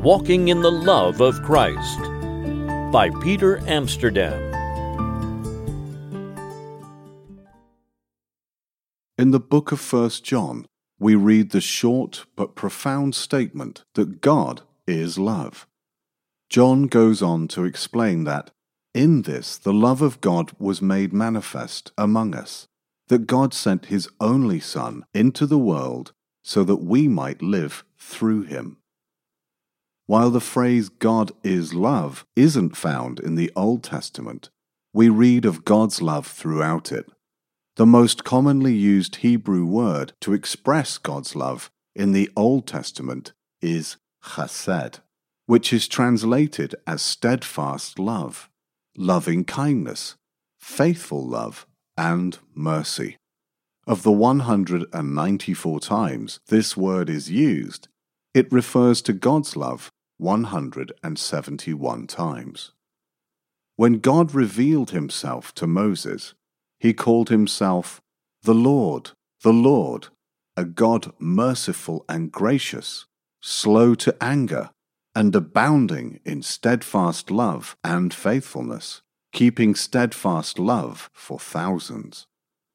Walking in the Love of Christ by Peter Amsterdam. In the book of 1 John, we read the short but profound statement that God is love. John goes on to explain that in this the love of God was made manifest among us, that God sent His only Son into the world so that we might live through Him. While the phrase God is love isn't found in the Old Testament, we read of God's love throughout it. The most commonly used Hebrew word to express God's love in the Old Testament is chesed, which is translated as steadfast love, loving kindness, faithful love, and mercy. Of the 194 times this word is used, it refers to God's love 171 times. When God revealed Himself to Moses, He called Himself the Lord, a God merciful and gracious, slow to anger, and abounding in steadfast love and faithfulness, keeping steadfast love for thousands.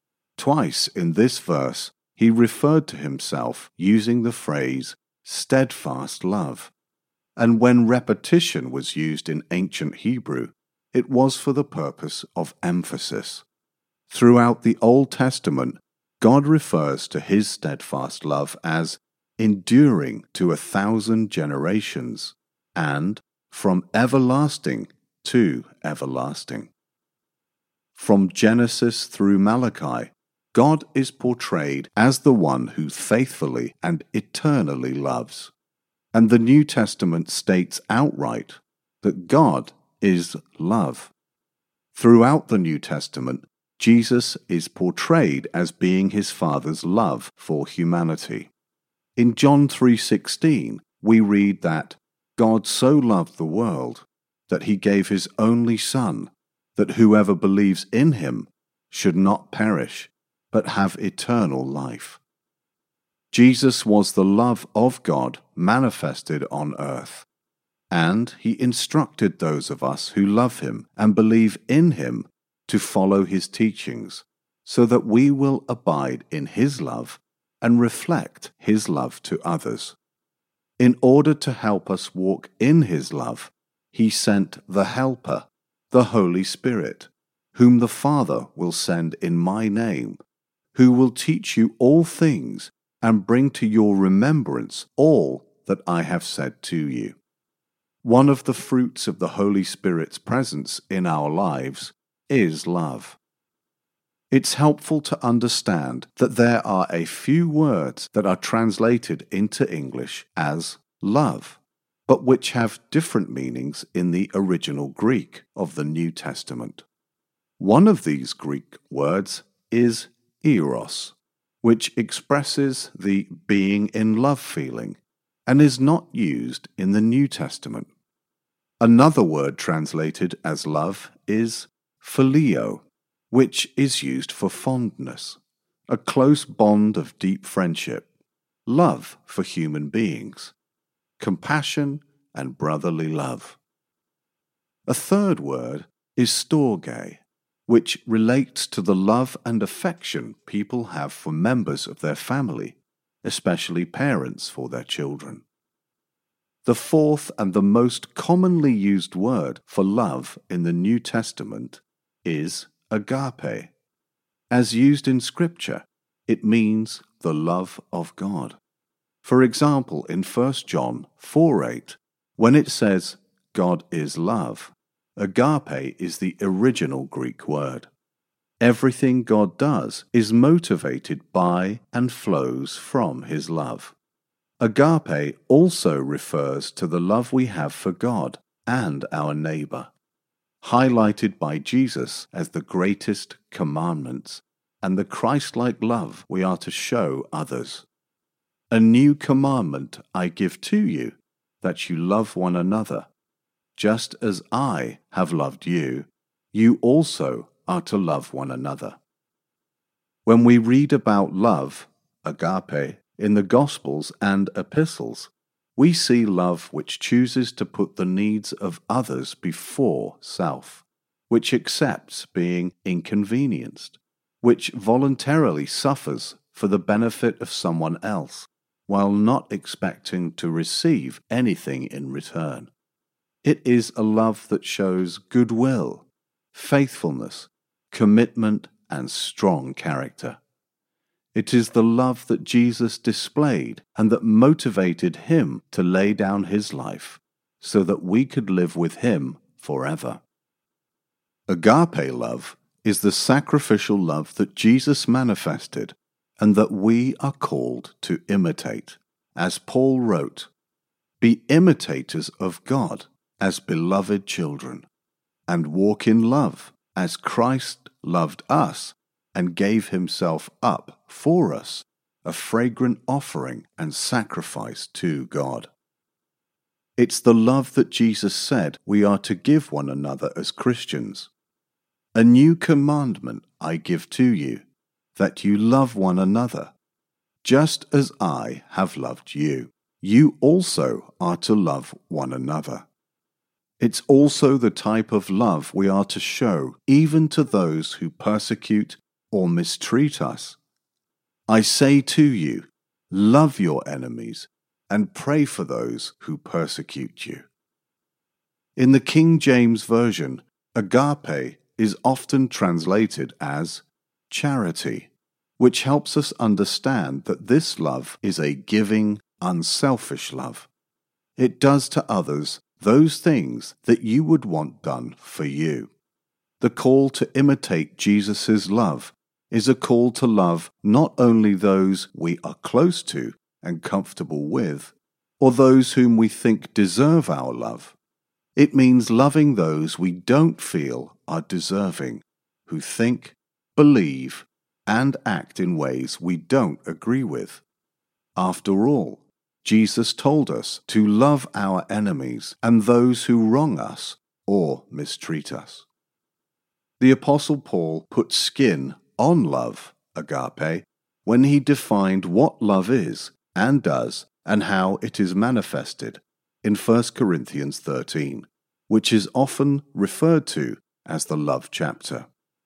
Twice in this verse, He referred to Himself using the phrase steadfast love, and when repetition was used in ancient Hebrew, it was for the purpose of emphasis. Throughout the Old Testament, God refers to His steadfast love as enduring to 1,000 generations and from everlasting to everlasting. From Genesis through Malachi, God is portrayed as the one who faithfully and eternally loves. And the New Testament states outright that God is love. Throughout the New Testament, Jesus is portrayed as being His Father's love for humanity. In John 3:16, we read that God so loved the world that He gave His only Son, that whoever believes in Him should not perish, but have eternal life. Jesus was the love of God manifested on earth, and He instructed those of us who love Him and believe in Him to follow His teachings, so that we will abide in His love and reflect His love to others. In order to help us walk in His love, He sent the Helper, the Holy Spirit, whom the Father will send in my name, who will teach you all things and bring to your remembrance all that I have said to you. One of the fruits of the Holy Spirit's presence in our lives is love. It's helpful to understand that there are a few words that are translated into English as love, but which have different meanings in the original Greek of the New Testament. One of these Greek words is eros, which expresses the being in love feeling and is not used in the New Testament. Another word translated as love is phileo, which is used for fondness, a close bond of deep friendship, love for human beings, compassion and brotherly love. A third word is storge, which relates to the love and affection people have for members of their family, especially parents for their children. The fourth and the most commonly used word for love in the New Testament is agape. As used in Scripture, it means the love of God. For example, in 1 John 4:8, when it says God is love, agape is the original Greek word. Everything God does is motivated by and flows from His love. Agape also refers to the love we have for God and our neighbor, highlighted by Jesus as the greatest commandments and the Christ-like love we are to show others. A new commandment I give to you, that you love one another. Just as I have loved you, you also are to love one another. When we read about love, agape, in the Gospels and epistles, we see love which chooses to put the needs of others before self, which accepts being inconvenienced, which voluntarily suffers for the benefit of someone else, while not expecting to receive anything in return. It is a love that shows goodwill, faithfulness, commitment, and strong character. It is the love that Jesus displayed and that motivated him to lay down his life so that we could live with him forever. Agape love is the sacrificial love that Jesus manifested and that we are called to imitate. As Paul wrote, "Be imitators of God as beloved children, and walk in love as Christ loved us and gave himself up for us, a fragrant offering and sacrifice to God." It's the love that Jesus said we are to give one another as Christians. "A new commandment I give to you, that you love one another. Just as I have loved you, you also are to love one another." It's also the type of love we are to show even to those who persecute or mistreat us. "I say to you, love your enemies and pray for those who persecute you." In the King James Version, agape is often translated as charity, which helps us understand that this love is a giving, unselfish love. It does to others those things that you would want done for you. The call to imitate Jesus' love is a call to love not only those we are close to and comfortable with, or those whom we think deserve our love. It means loving those we don't feel are deserving, who think, believe, and act in ways we don't agree with. After all, Jesus told us to love our enemies and those who wrong us or mistreat us. The Apostle Paul put skin on love, agape, when he defined what love is and does and how it is manifested in 1 Corinthians 13, which is often referred to as the love chapter.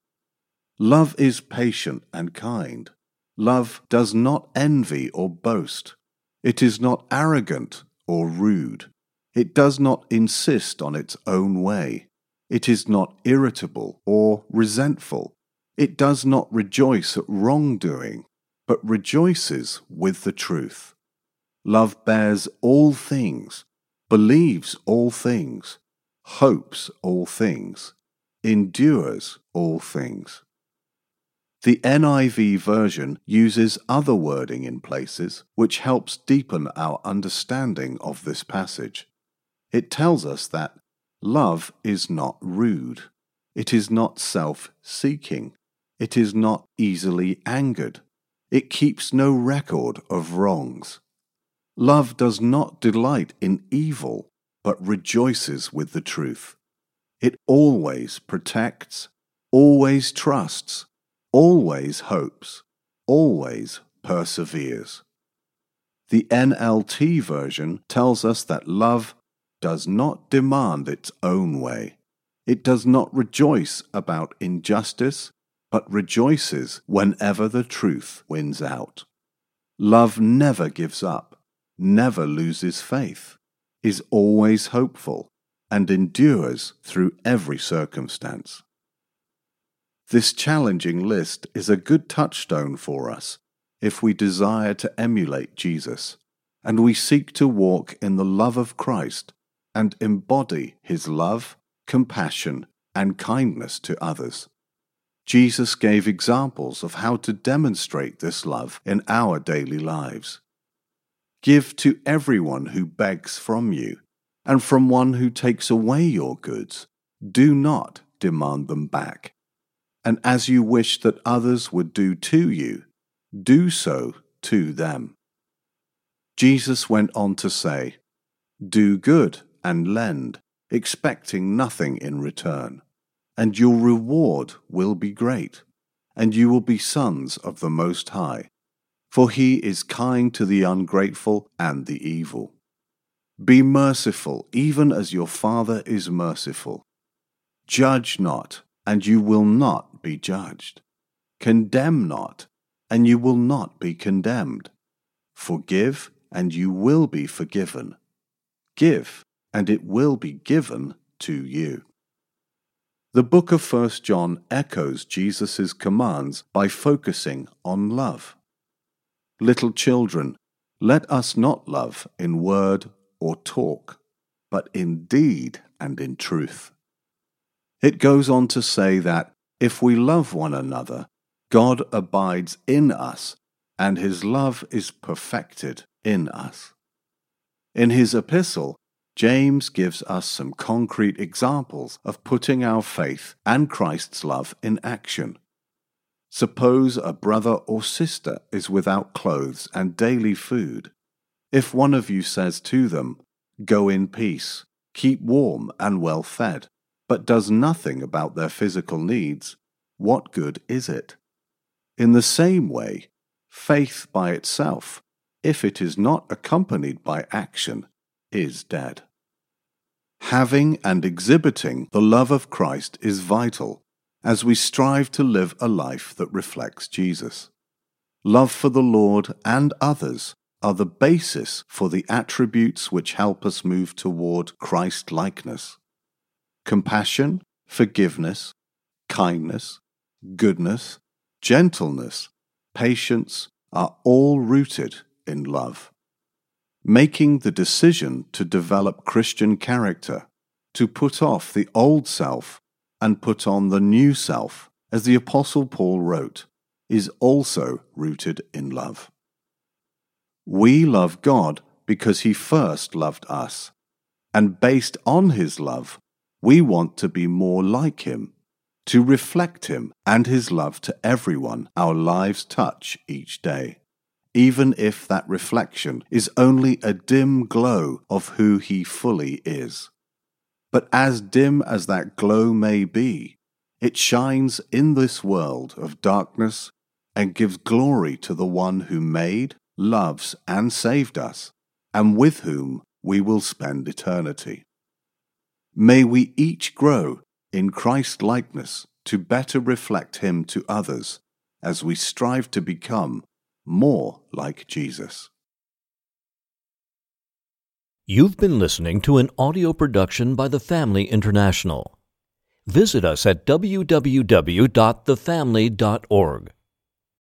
Love is patient and kind. Love does not envy or boast. It is not arrogant or rude. It does not insist on its own way. It is not irritable or resentful. It does not rejoice at wrongdoing, but rejoices with the truth. Love bears all things, believes all things, hopes all things, endures all things. The NIV version uses other wording in places which helps deepen our understanding of this passage. It tells us that love is not rude, it is not self-seeking, it is not easily angered, it keeps no record of wrongs. Love does not delight in evil, but rejoices with the truth. It always protects, always trusts, always hopes, always perseveres. The NLT version tells us that love does not demand its own way. It does not rejoice about injustice, but rejoices whenever the truth wins out. Love never gives up, never loses faith, is always hopeful, and endures through every circumstance. This challenging list is a good touchstone for us if we desire to emulate Jesus, and we seek to walk in the love of Christ and embody his love, compassion, and kindness to others. Jesus gave examples of how to demonstrate this love in our daily lives. Give to everyone who begs from you, and from one who takes away your goods. Do not demand them back. And as you wish that others would do to you, do so to them. Jesus went on to say, "Do good and lend, expecting nothing in return, and your reward will be great, and you will be sons of the Most High, for he is kind to the ungrateful and the evil." Be merciful, even as your Father is merciful. Judge not, and you will not be judged. Condemn not, and you will not be condemned. Forgive, and you will be forgiven. Give, and it will be given to you. The book of 1 John echoes Jesus' commands by focusing on love. Little children, let us not love in word or talk, but in deed and in truth. It goes on to say that if we love one another, God abides in us, and his love is perfected in us. In his epistle, James gives us some concrete examples of putting our faith and Christ's love in action. Suppose a brother or sister is without clothes and daily food. If one of you says to them, "Go in peace, keep warm and well fed," but does nothing about their physical needs, what good is it? In the same way, faith by itself, if it is not accompanied by action, is dead. Having and exhibiting the love of Christ is vital as we strive to live a life that reflects Jesus. Love for the Lord and others are the basis for the attributes which help us move toward Christ-likeness. Compassion, forgiveness, kindness, goodness, gentleness, patience are all rooted in love. Making the decision to develop Christian character, to put off the old self and put on the new self, as the Apostle Paul wrote, is also rooted in love. We love God because he first loved us, and based on his love, we want to be more like him, to reflect him and his love to everyone our lives touch each day, even if that reflection is only a dim glow of who he fully is. But as dim as that glow may be, it shines in this world of darkness and gives glory to the one who made, loves, and saved us, and with whom we will spend eternity. May we each grow in Christ-likeness to better reflect him to others as we strive to become more like Jesus. You've been listening to an audio production by The Family International. Visit us at www.thefamily.org.